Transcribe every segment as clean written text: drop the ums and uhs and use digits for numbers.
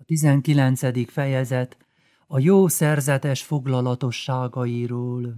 19. fejezet a jó szerzetes foglalatosságairól.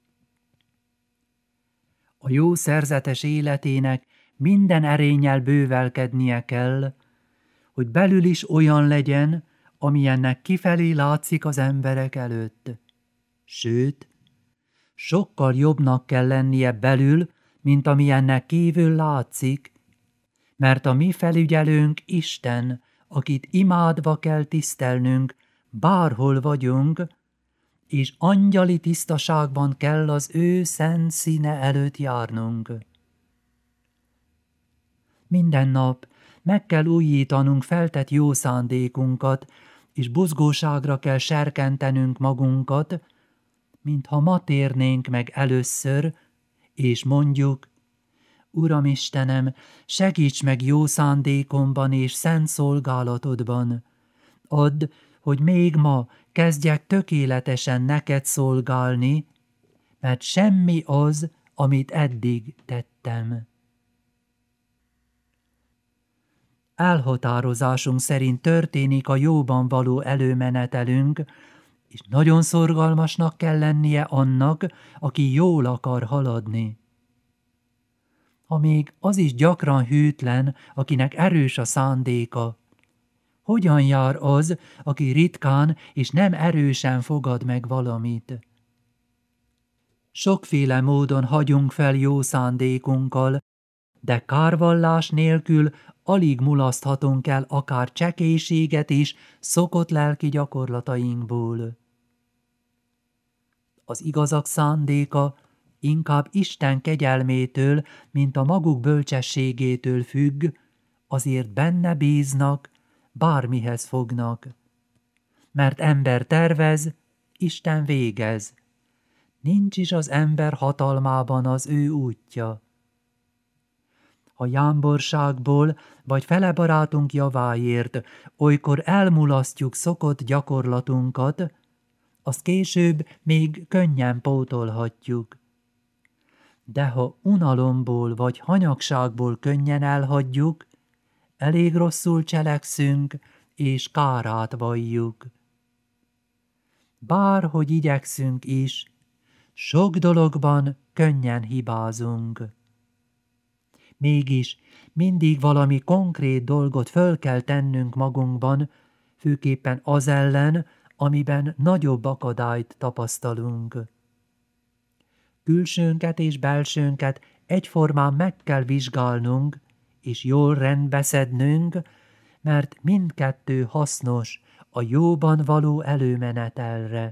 A jó szerzetes életének minden erénnyel bővelkednie kell, hogy belül is olyan legyen, amilyennek kifelé látszik az emberek előtt. Sőt, sokkal jobbnak kell lennie belül, mint amilyennek kívül látszik, mert a mi felügyelőnk Isten, akit imádva kell tisztelnünk, bárhol vagyunk, és angyali tisztaságban kell az ő szent színe előtt járnunk. Minden nap meg kell újítanunk feltett jó szándékunkat, és buzgóságra kell serkentenünk magunkat, mintha ma térnénk meg először, és mondjuk: Uram Istenem, segíts meg jó szándékomban és szent szolgálatodban. Add, hogy még ma kezdjek tökéletesen neked szolgálni, mert semmi az, amit eddig tettem. Elhatározásunk szerint történik a jóban való előmenetelünk, és nagyon szorgalmasnak kell lennie annak, aki jól akar haladni. Ha még az is gyakran hűtlen, akinek erős a szándéka, hogyan jár az, aki ritkán és nem erősen fogad meg valamit? Sokféle módon hagyunk fel jó szándékunkkal, de kárvallás nélkül alig mulaszthatunk el akár csekélységet is szokott lelki gyakorlatainkból. Az igazak szándéka inkább Isten kegyelmétől, mint a maguk bölcsességétől függ, azért benne bíznak, bármihez fognak. Mert ember tervez, Isten végez. Nincs is az ember hatalmában az ő útja. Ha jámborságból vagy fele barátunk javáért olykor elmulasztjuk szokott gyakorlatunkat, azt később még könnyen pótolhatjuk. De ha unalomból vagy hanyagságból könnyen elhagyjuk, elég rosszul cselekszünk, és kárát valljuk. Bárhogy igyekszünk is, sok dologban könnyen hibázunk. Mégis mindig valami konkrét dolgot föl kell tennünk magunkban, főképpen az ellen, amiben nagyobb akadályt tapasztalunk. Külsőnket és belsőnket egyformán meg kell vizsgálnunk, és jól rendbe szednünk, mert mindkettő hasznos a jóban való előmenetelre.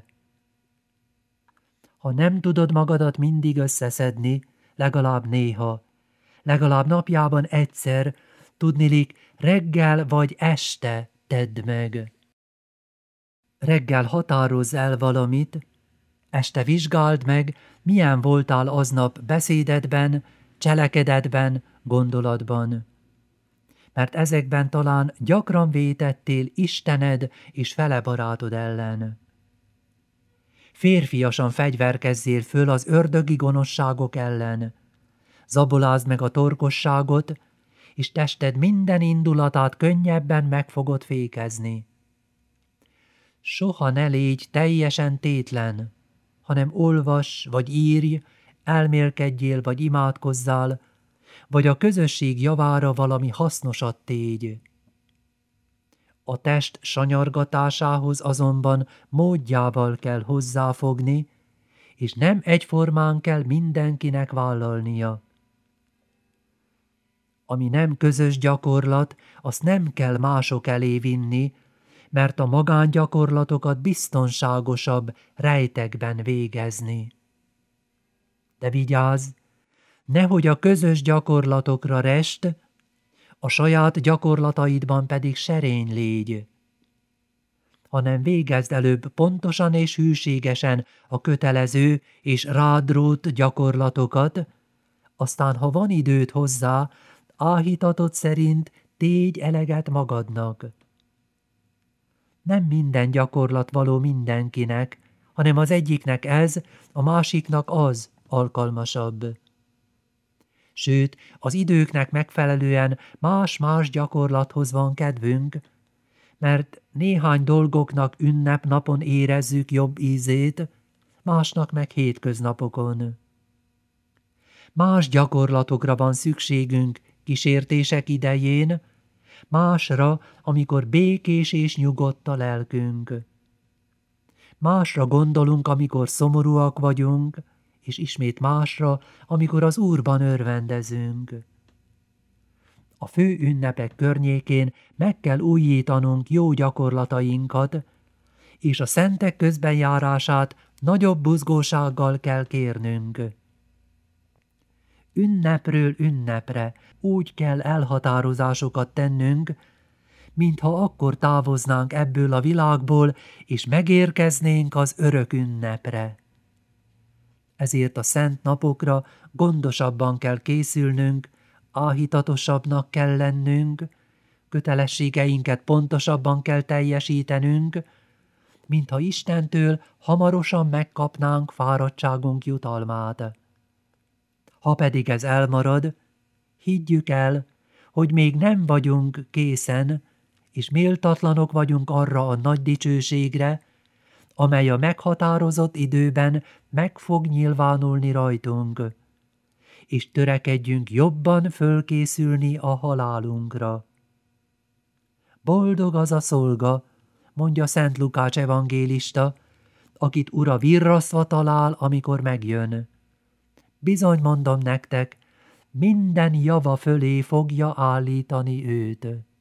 Ha nem tudod magadat mindig összeszedni, legalább néha, legalább napjában egyszer, tudniillik reggel vagy este tedd meg. Reggel határozz el valamit, este vizsgáld meg, milyen voltál aznap beszédedben, cselekedetben, gondolatban. Mert ezekben talán gyakran vétettél Istened és fele barátod ellen. Férfiasan fegyverkezzél föl az ördögi gonoszságok ellen. Zabolázd meg a torkosságot, és tested minden indulatát könnyebben meg fogod fékezni. Soha ne légy teljesen tétlen, hanem olvass vagy írj, elmélkedjél vagy imádkozzál, vagy a közösség javára valami hasznosat tégy. A test sanyargatásához azonban módjával kell hozzáfogni, és nem egyformán kell mindenkinek vállalnia. Ami nem közös gyakorlat, azt nem kell mások elé vinni, mert a magángyakorlatokat biztonságosabb rejtekben végezni. De vigyázz, nehogy a közös gyakorlatokra rest, a saját gyakorlataidban pedig serény légy, hanem végezd előbb pontosan és hűségesen a kötelező és rád rótt gyakorlatokat, aztán, ha van időd hozzá, áhítatod szerint tégy eleget magadnak. Nem minden gyakorlat való mindenkinek, hanem az egyiknek ez, a másiknak az alkalmasabb. Sőt, az időknek megfelelően más-más gyakorlathoz van kedvünk, mert néhány dolgoknak ünnepnapon érezzük jobb ízét, másnak meg hétköznapokon. Más gyakorlatokra van szükségünk kísértések idején, másra, amikor békés és nyugodt a lelkünk. Másra gondolunk, amikor szomorúak vagyunk, és ismét másra, amikor az Úrban örvendezünk. A fő ünnepek környékén meg kell újítanunk jó gyakorlatainkat, és a szentek közbenjárását nagyobb buzgósággal kell kérnünk. Ünnepről ünnepre úgy kell elhatározásokat tennünk, mintha akkor távoznánk ebből a világból, és megérkeznénk az örök ünnepre. Ezért a szent napokra gondosabban kell készülnünk, áhítatosabbnak kell lennünk, kötelességeinket pontosabban kell teljesítenünk, mintha Istentől hamarosan megkapnánk fáradtságunk jutalmát. Ha pedig ez elmarad, higgyük el, hogy még nem vagyunk készen, és méltatlanok vagyunk arra a nagy dicsőségre, amely a meghatározott időben meg fog nyilvánulni rajtunk, és törekedjünk jobban fölkészülni a halálunkra. Boldog az a szolga, mondja Szent Lukács evangélista, akit Ura virrasztva talál, amikor megjön. Bizony mondom nektek, minden java fölé fogja állítani őt.